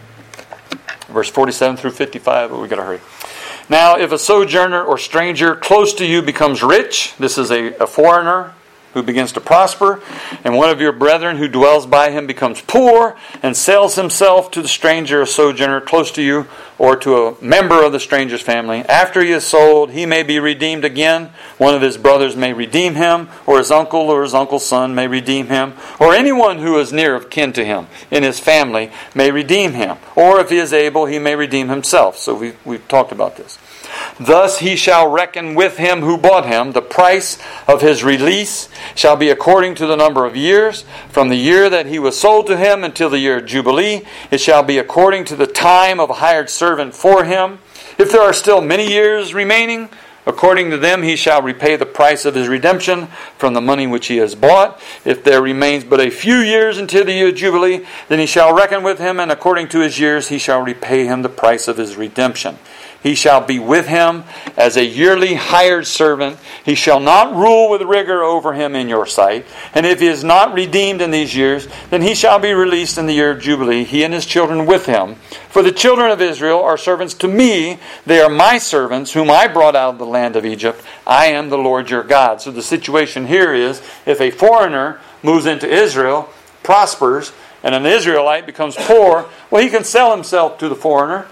Verse forty-seven through fifty-five, but we've got to hurry. Now, if a sojourner or stranger close to you becomes rich, this is a, a foreigner who begins to prosper, and one of your brethren who dwells by him becomes poor and sells himself to the stranger or sojourner close to you or to a member of the stranger's family. After he is sold, he may be redeemed again. One of his brothers may redeem him, or his uncle or his uncle's son may redeem him, or anyone who is near of kin to him in his family may redeem him. Or if he is able, he may redeem himself. So we, we've talked about this. Thus he shall reckon with him who bought him. The price of his release shall be according to the number of years. From the year that he was sold to him until the year of Jubilee, it shall be according to the time of a hired servant for him. If there are still many years remaining, according to them he shall repay the price of his redemption from the money which he has bought. If there remains but a few years until the year of Jubilee, then he shall reckon with him, and according to his years he shall repay him the price of his redemption. He shall be with him as a yearly hired servant. He shall not rule with rigor over him in your sight. And if he is not redeemed in these years, then he shall be released in the year of Jubilee, he and his children with him. For the children of Israel are servants to me. They are my servants, whom I brought out of the land of Egypt. I am the Lord your God. So the situation here is, if a foreigner moves into Israel, prospers, and an Israelite becomes poor, well, he can sell himself to the foreigner.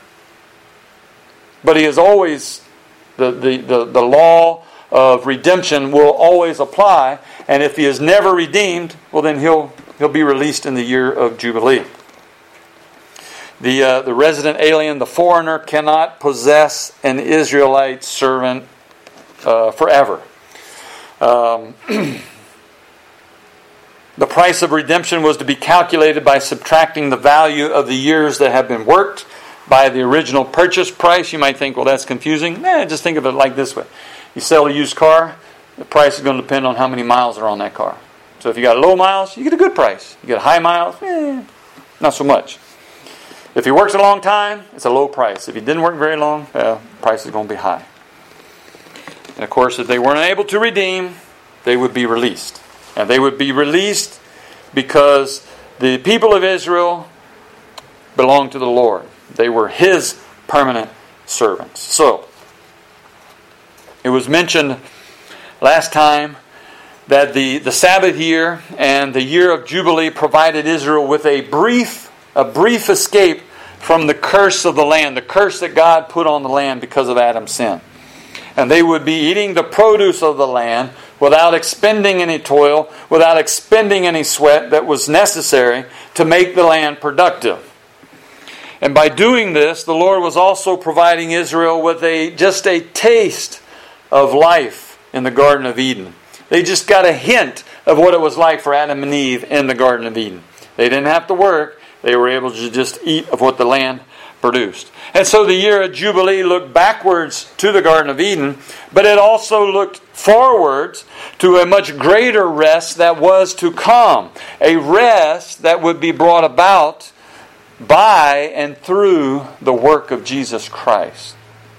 But he is always, the, the, the, the law of redemption will always apply. And if he is never redeemed, well then he'll he'll be released in the year of Jubilee. The, uh, the resident alien, the foreigner, cannot possess an Israelite servant uh, forever. Um, The price of redemption was to be calculated by subtracting the value of the years that have been worked by the original purchase price. You might think, well, that's confusing. Nah, just think of it like this way. You sell a used car, the price is going to depend on how many miles are on that car. So if you got low miles, you get a good price. You get high miles, eh, not so much. If he works a long time, it's a low price. If he didn't work very long, the uh, price is going to be high. And of course, if they weren't able to redeem, they would be released. And they would be released because the people of Israel belonged to the Lord. They were His permanent servants. So, it was mentioned last time that the, the Sabbath year and the year of Jubilee provided Israel with a brief, a brief escape from the curse of the land, the curse that God put on the land because of Adam's sin. And they would be eating the produce of the land without expending any toil, without expending any sweat that was necessary to make the land productive. And by doing this, the Lord was also providing Israel with a just a taste of life in the Garden of Eden. They just got a hint of what it was like for Adam and Eve in the Garden of Eden. They didn't have to work. They were able to just eat of what the land produced. And so the year of Jubilee looked backwards to the Garden of Eden, but it also looked forwards to a much greater rest that was to come. A rest that would be brought about by and through the work of Jesus Christ.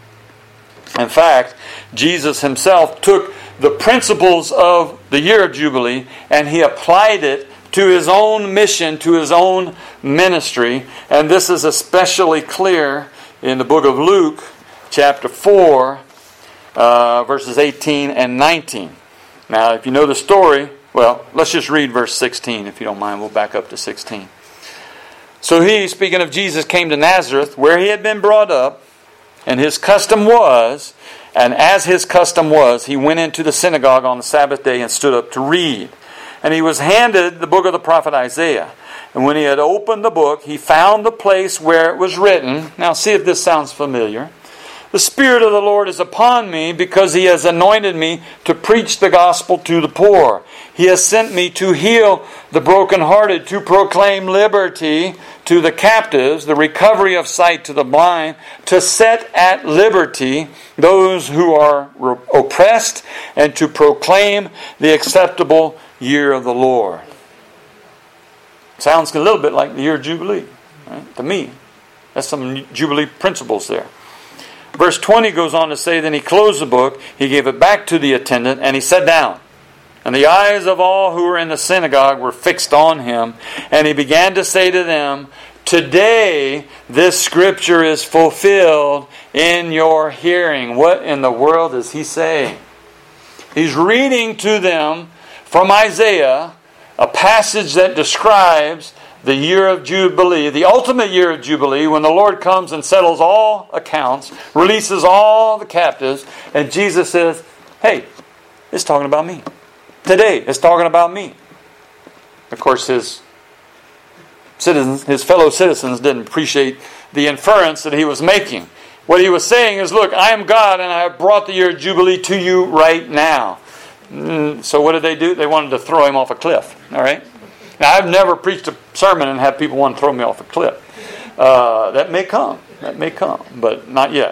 In fact, Jesus Himself took the principles of the year of Jubilee and He applied it to His own mission, to His own ministry. And this is especially clear in the book of Luke, chapter four, uh, verses eighteen and nineteen. Now, if you know the story, well, let's just read verse sixteen, if you don't mind. We'll back up to sixteen. So he, speaking of Jesus, came to Nazareth, where he had been brought up, and his custom was, and as his custom was, he went into the synagogue on the Sabbath day and stood up to read. And he was handed the book of the prophet Isaiah. And when he had opened the book, he found the place where it was written. Now see if this sounds familiar. The Spirit of the Lord is upon me, because He has anointed me to preach the gospel to the poor. He has sent me to heal the brokenhearted, to proclaim liberty to the captives, the recovery of sight to the blind, to set at liberty those who are oppressed, and to proclaim the acceptable year of the Lord. Sounds a little bit like the year of Jubilee, right? To me. That's some Jubilee principles there. Verse twenty goes on to say, then he closed the book, he gave it back to the attendant, and he sat down. And the eyes of all who were in the synagogue were fixed on him, and he began to say to them, today this scripture is fulfilled in your hearing. What in the world is he saying? He's reading to them from Isaiah a passage that describes the year of Jubilee, the ultimate year of Jubilee, when the Lord comes and settles all accounts, releases all the captives, and Jesus says, hey, it's talking about me. Today, it's talking about me. Of course, his citizens, his fellow citizens didn't appreciate the inference that he was making. What he was saying is, look, I am God, and I have brought the year of Jubilee to you right now. So what did they do? They wanted to throw him off a cliff. All right? Now, I've never preached a sermon and had people want to throw me off a cliff. Uh, that may come. That may come, but not yet.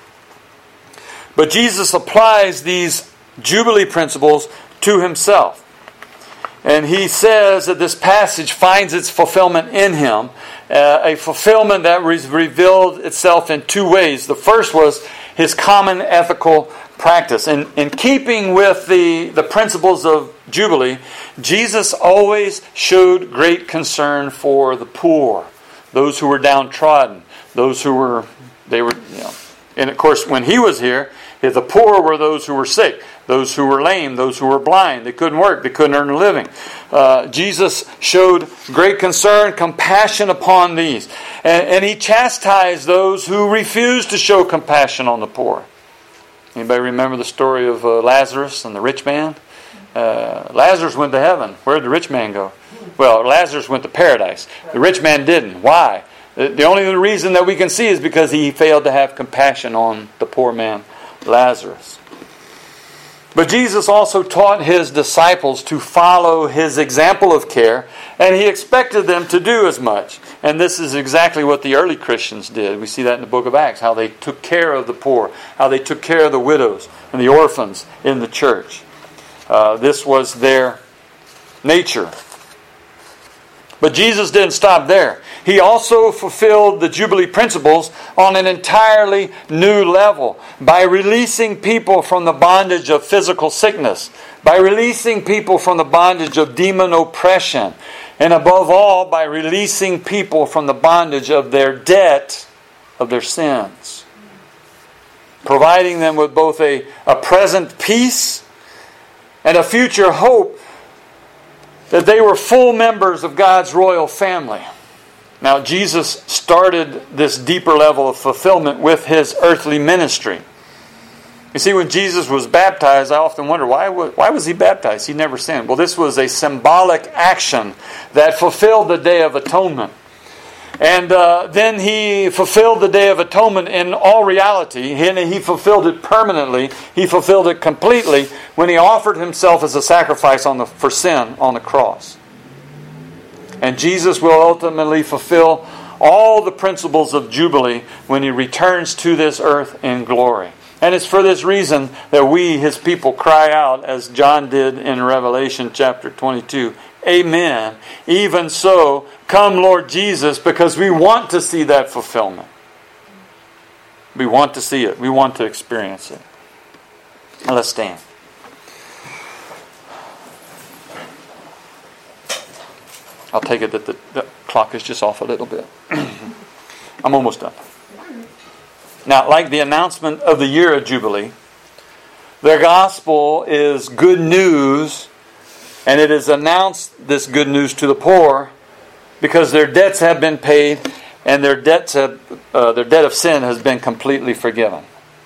But Jesus applies these Jubilee principles to himself. And he says that this passage finds its fulfillment in him. Uh, a fulfillment that re- revealed itself in two ways. The first was his common ethical practice. In, in keeping with the, the principles of Jubilee, Jesus always showed great concern for the poor, those who were downtrodden, those who were, they were, you know. And of course, when he was here, the poor were those who were sick, those who were lame, those who were blind. They couldn't work, they couldn't earn a living. Uh, Jesus showed great concern, compassion upon these. And, and he chastised those who refused to show compassion on the poor. Anybody remember the story of uh, Lazarus and the rich man? Uh, Lazarus went to heaven. Where did the rich man go? Well, Lazarus went to paradise. The rich man didn't. Why? The, the only reason that we can see is because he failed to have compassion on the poor man, Lazarus. But Jesus also taught His disciples to follow His example of care, and He expected them to do as much. And this is exactly what the early Christians did. We see that in the book of Acts, how they took care of the poor, how they took care of the widows and the orphans in the church. Uh, this was their nature. But Jesus didn't stop there. He also fulfilled the Jubilee principles on an entirely new level by releasing people from the bondage of physical sickness, by releasing people from the bondage of demon oppression, and above all, by releasing people from the bondage of their debt of their sins, providing them with both a, a present peace and a future hope that they were full members of God's royal family. Now, Jesus started this deeper level of fulfillment with His earthly ministry. You see, when Jesus was baptized, I often wonder, why, why was He baptized? He never sinned. Well, this was a symbolic action that fulfilled the Day of Atonement. And uh, then He fulfilled the Day of Atonement in all reality. And He fulfilled it permanently. He fulfilled it completely when He offered Himself as a sacrifice on the, for sin on the cross. And Jesus will ultimately fulfill all the principles of Jubilee when He returns to this earth in glory. And it's for this reason that we, His people, cry out, as John did in Revelation chapter twenty-two, Amen. Even so, come Lord Jesus, because we want to see that fulfillment. We want to see it. We want to experience it. Now let's stand. I'll take it that the, the clock is just off a little bit. I'm almost done. Now, like the announcement of the year of Jubilee, the gospel is good news, and it is announced, this good news, to the poor because their debts have been paid and their debts have, uh, their debt of sin has been completely forgiven.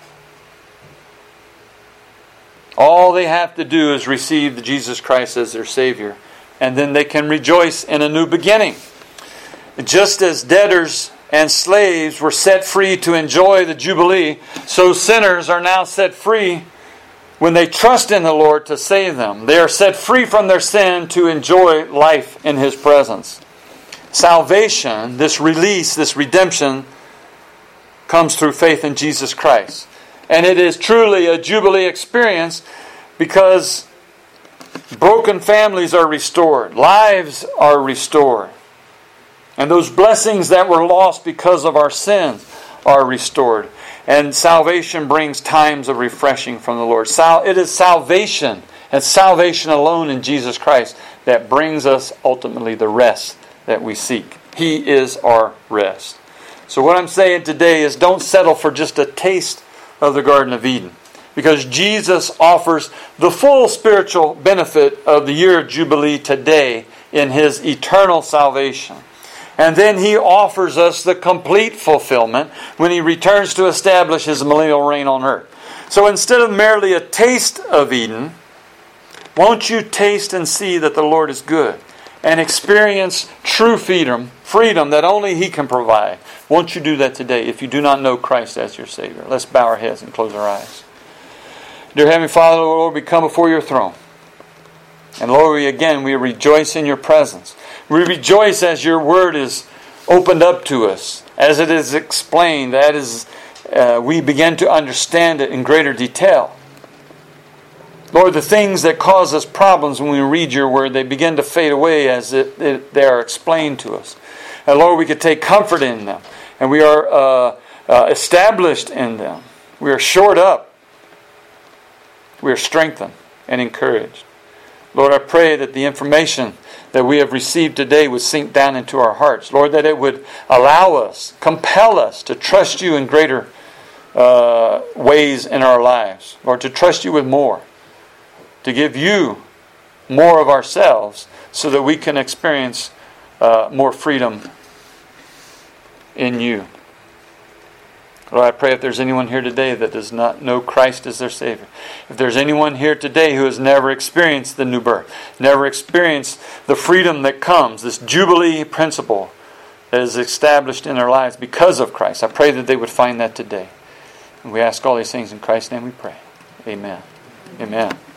All they have to do is receive Jesus Christ as their Savior, and then they can rejoice in a new beginning. Just as debtors and slaves were set free to enjoy the Jubilee, so sinners are now set free when they trust in the Lord to save them. They are set free from their sin to enjoy life in His presence. Salvation, this release, this redemption, comes through faith in Jesus Christ. And it is truly a Jubilee experience because broken families are restored. Lives are restored. And those blessings that were lost because of our sins are restored. And salvation brings times of refreshing from the Lord. Sal- it is salvation, and salvation alone in Jesus Christ, that brings us ultimately the rest that we seek. He is our rest. So what I'm saying today is don't settle for just a taste of the Garden of Eden, because Jesus offers the full spiritual benefit of the year of Jubilee today in His eternal salvation. And then He offers us the complete fulfillment when He returns to establish His millennial reign on earth. So instead of merely a taste of Eden, won't you taste and see that the Lord is good and experience true freedom, freedom that only He can provide? Won't you do that today if you do not know Christ as your Savior? Let's bow our heads and close our eyes. Dear Heavenly Father, Lord, we come before Your throne. And Lord, we again, we rejoice in Your presence. We rejoice as Your Word is opened up to us, as it is explained, that is, uh, we begin to understand it in greater detail. Lord, the things that cause us problems when we read Your Word, they begin to fade away as it, it, they are explained to us. And Lord, we can take comfort in them, and we are uh, uh, established in them. We are shored up. We are strengthened and encouraged. Lord, I pray that the information that we have received today would sink down into our hearts. Lord, that it would allow us, compel us to trust You in greater uh, ways in our lives. Lord, to trust You with more. To give You more of ourselves so that we can experience uh, more freedom in You. Lord, I pray if there's anyone here today that does not know Christ as their Savior, if there's anyone here today who has never experienced the new birth, never experienced the freedom that comes, this Jubilee principle that is established in their lives because of Christ, I pray that they would find that today. And we ask all these things in Christ's name we pray. Amen. Amen.